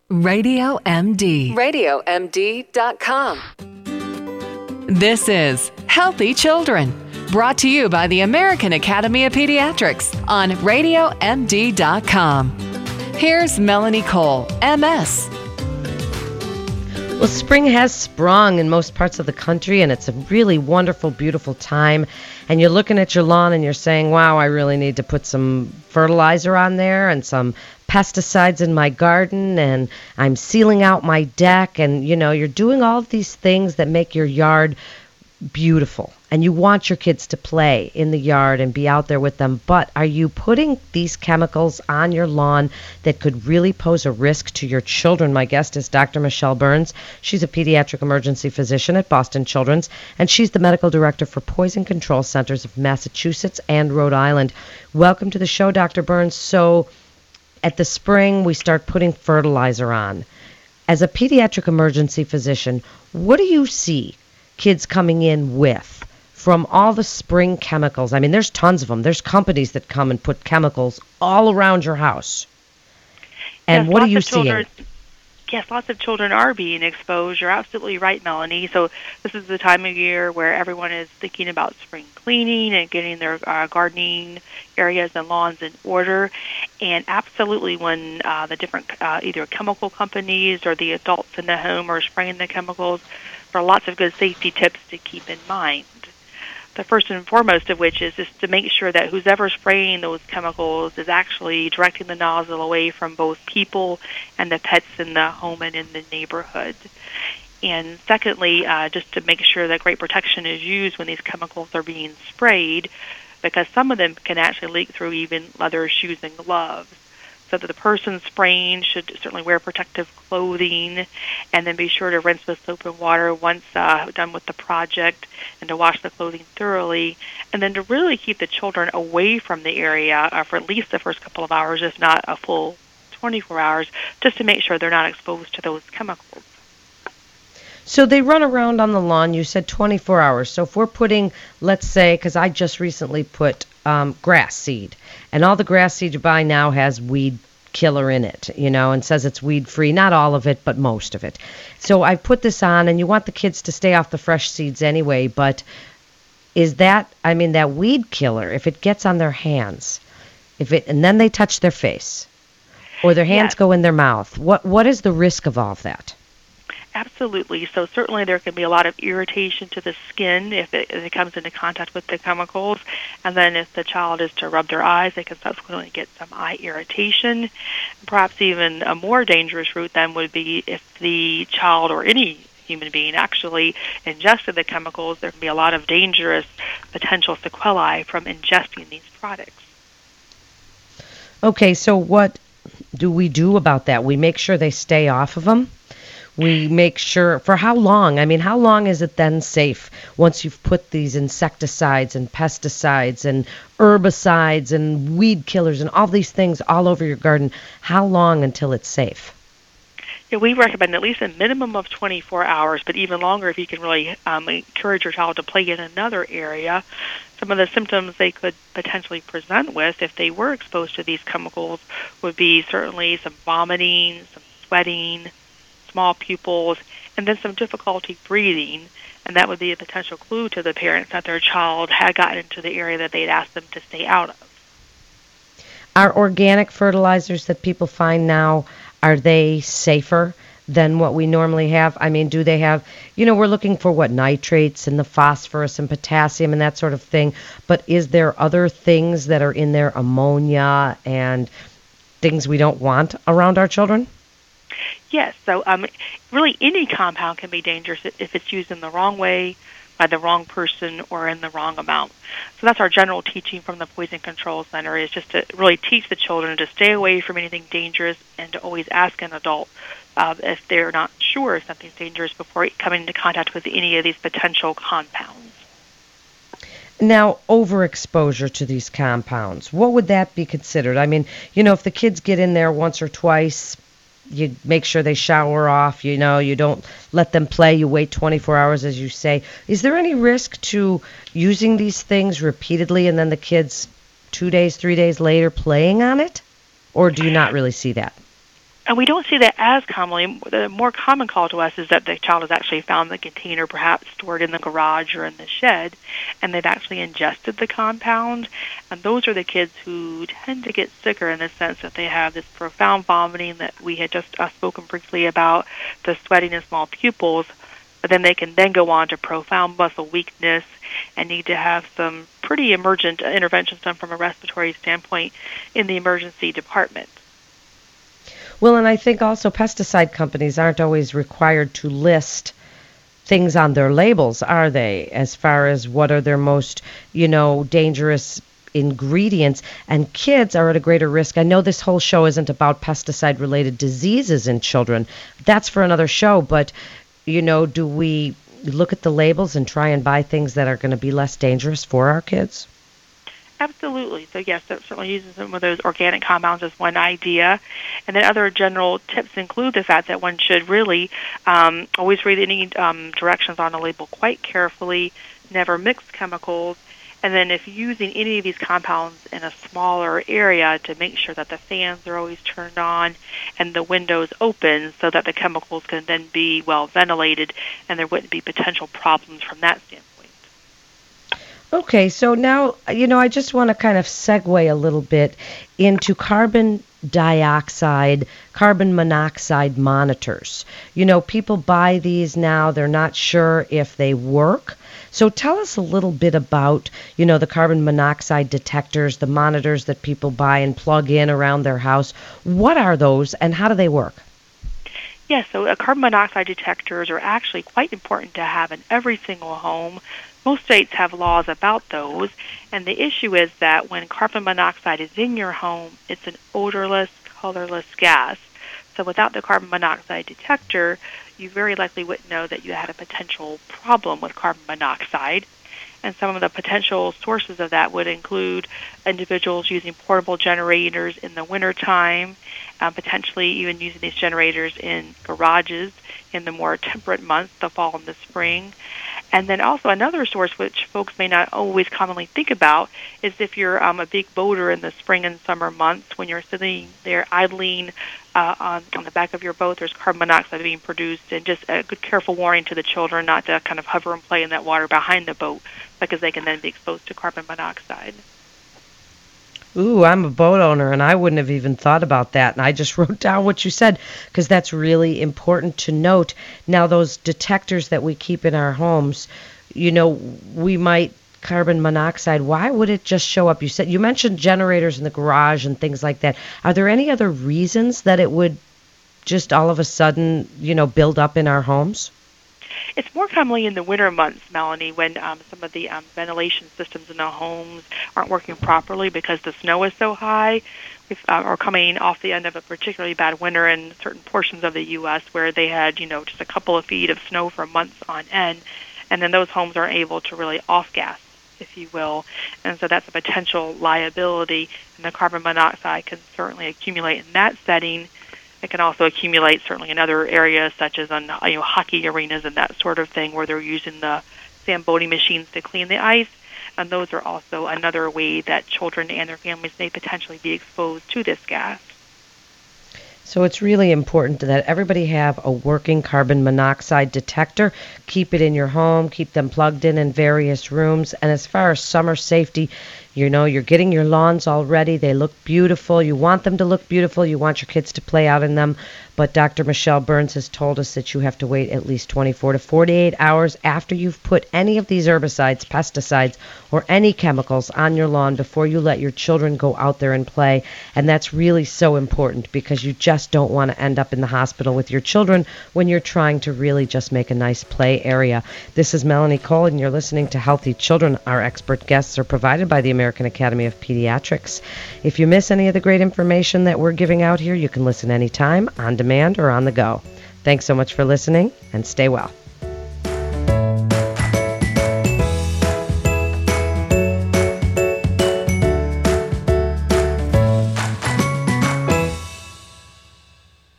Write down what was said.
Radio MD. RadioMD.com. This is Healthy Children, brought to you by the American Academy of Pediatrics on RadioMD.com. Here's Melanie Cole, MS. Well, spring has sprung in most parts of the country, and it's a really wonderful, beautiful time. And you're looking at your lawn and you're saying, wow, I really need to put some fertilizer on there and some pesticides in my garden, and I'm sealing out my deck. And, you're doing all of these things that make your yard beautiful. And you want your kids to play in the yard and be out there with them. But are you putting these chemicals on your lawn that could really pose a risk to your children? My guest is Dr. Michelle Burns. She's a pediatric emergency physician at Boston Children's, and she's the medical director for Poison Control Centers of Massachusetts and Rhode Island. Welcome to the show, Dr. Burns. So at the spring, we start putting fertilizer on. As a pediatric emergency physician, what do you see kids coming in with from all the spring chemicals? I mean, there's tons of them. There's companies that come and put chemicals all around your house. And yes, what are you seeing? Yes, lots of children are being exposed. You're absolutely right, Melanie. So this is the time of year where everyone is thinking about spring cleaning and getting their gardening areas and lawns in order. And absolutely when the different either chemical companies or the adults in the home are spraying the chemicals, there are lots of good safety tips to keep in mind. The first and foremost of which is just to make sure that who's ever spraying those chemicals is actually directing the nozzle away from both people and the pets in the home and in the neighborhood. And secondly, just to make sure that great protection is used when these chemicals are being sprayed, because some of them can actually leak through even leather shoes and gloves. So that the person spraying should certainly wear protective clothing, and then be sure to rinse with soap and water once done with the project, and to wash the clothing thoroughly, and then to really keep the children away from the area for at least the first couple of hours, if not a full 24 hours, just to make sure they're not exposed to those chemicals. So they run around on the lawn, you said 24 hours. So if we're putting, let's say, because I just recently put grass seed, and all the grass seed you buy now has weed killer in it, and says it's weed free. Not all of it, but most of it. So I put this on, and you want the kids to stay off the fresh seeds anyway, but is that weed killer, if it gets on their hands, and then they touch their face, or their hands go in their mouth, what is the risk of all of that? Absolutely. So certainly there can be a lot of irritation to the skin if it comes into contact with the chemicals. And then if the child is to rub their eyes, they can subsequently get some eye irritation. Perhaps even a more dangerous route then would be if the child or any human being actually ingested the chemicals. There can be a lot of dangerous potential sequelae from ingesting these products. Okay, so what do we do about that? We make sure they stay off of them? We make sure, for how long? How long is it then safe once you've put these insecticides and pesticides and herbicides and weed killers and all these things all over your garden? How long until it's safe? Yeah, we recommend at least a minimum of 24 hours, but even longer if you can really encourage your child to play in another area. Some of the symptoms they could potentially present with if they were exposed to these chemicals would be certainly some vomiting, some sweating, small pupils, and then some difficulty breathing, and that would be a potential clue to the parents that their child had gotten into the area that they'd asked them to stay out of. Are organic fertilizers that people find now, are they safer than what we normally have? Do they have, we're looking for nitrates and the phosphorus and potassium and that sort of thing, but is there other things that are in there, ammonia and things we don't want around our children? Yes, so really any compound can be dangerous if it's used in the wrong way, by the wrong person, or in the wrong amount. So that's our general teaching from the Poison Control Center, is just to really teach the children to stay away from anything dangerous and to always ask an adult if they're not sure if something's dangerous before coming into contact with any of these potential compounds. Now, overexposure to these compounds, what would that be considered? If the kids get in there once or twice, you make sure they shower off, you don't let them play, you wait 24 hours, as you say. Is there any risk to using these things repeatedly and then the kids 2 days, 3 days later playing on it? Or do you not really see that? And we don't see that as commonly. The more common call to us is that the child has actually found the container perhaps stored in the garage or in the shed, and they've actually ingested the compound. And those are the kids who tend to get sicker in the sense that they have this profound vomiting that we had just spoken briefly about, the sweating in small pupils, but then they can then go on to profound muscle weakness and need to have some pretty emergent interventions done from a respiratory standpoint in the emergency department. Well, and I think also pesticide companies aren't always required to list things on their labels, are they? As far as what are their most, dangerous ingredients, and kids are at a greater risk. I know this whole show isn't about pesticide-related diseases in children. That's for another show, but, do we look at the labels and try and buy things that are going to be less dangerous for our kids? Absolutely. So yes, certainly using some of those organic compounds is one idea. And then other general tips include the fact that one should really always read any directions on the label quite carefully, never mix chemicals, and then if you're using any of these compounds in a smaller area, to make sure that the fans are always turned on and the windows open so that the chemicals can then be well ventilated and there wouldn't be potential problems from that standpoint. Okay, so now, I just want to kind of segue a little bit into carbon monoxide monitors. People buy these now, they're not sure if they work. So tell us a little bit about, the carbon monoxide detectors, the monitors that people buy and plug in around their house. What are those and how do they work? Yes, so carbon monoxide detectors are actually quite important to have in every single home. Most states have laws about those, and the issue is that when carbon monoxide is in your home, it's an odorless, colorless gas. So without the carbon monoxide detector, you very likely wouldn't know that you had a potential problem with carbon monoxide. And some of the potential sources of that would include individuals using portable generators in the wintertime, potentially even using these generators in garages in the more temperate months, the fall and the spring. And then also another source which folks may not always commonly think about is if you're a big boater in the spring and summer months, when you're sitting there idling on the back of your boat, there's carbon monoxide being produced, and just a good careful warning to the children not to kind of hover and play in that water behind the boat because they can then be exposed to carbon monoxide. Ooh, I'm a boat owner, and I wouldn't have even thought about that. And I just wrote down what you said because that's really important to note. Now, those detectors that we keep in our homes, we might carbon monoxide. Why would it just show up? You mentioned generators in the garage and things like that. Are there any other reasons that it would just all of a sudden, build up in our homes? It's more commonly in the winter months, Melanie, when some of the ventilation systems in the homes aren't working properly because the snow is so high. Or coming off the end of a particularly bad winter in certain portions of the U.S. where they had, just a couple of feet of snow for months on end, and then those homes aren't able to really off-gas, if you will. And so that's a potential liability, and the carbon monoxide can certainly accumulate in that setting. It can also accumulate certainly in other areas such as on hockey arenas and that sort of thing where they're using the Zamboni machines to clean the ice. And those are also another way that children and their families may potentially be exposed to this gas. So it's really important that everybody have a working carbon monoxide detector. Keep it in your home, keep them plugged in various rooms. And as far as summer safety, you're getting your lawns all ready. They look beautiful. You want them to look beautiful. You want your kids to play out in them. But Dr. Michelle Burns has told us that you have to wait at least 24 to 48 hours after you've put any of these herbicides, pesticides, or any chemicals on your lawn before you let your children go out there and play. And that's really so important because you just don't want to end up in the hospital with your children when you're trying to really just make a nice play area. This is Melanie Cole, and you're listening to Healthy Children. Our expert guests are provided by the American Academy of Pediatrics. If you miss any of the great information that we're giving out here, you can listen anytime, on demand or on the go. Thanks so much for listening, and stay well.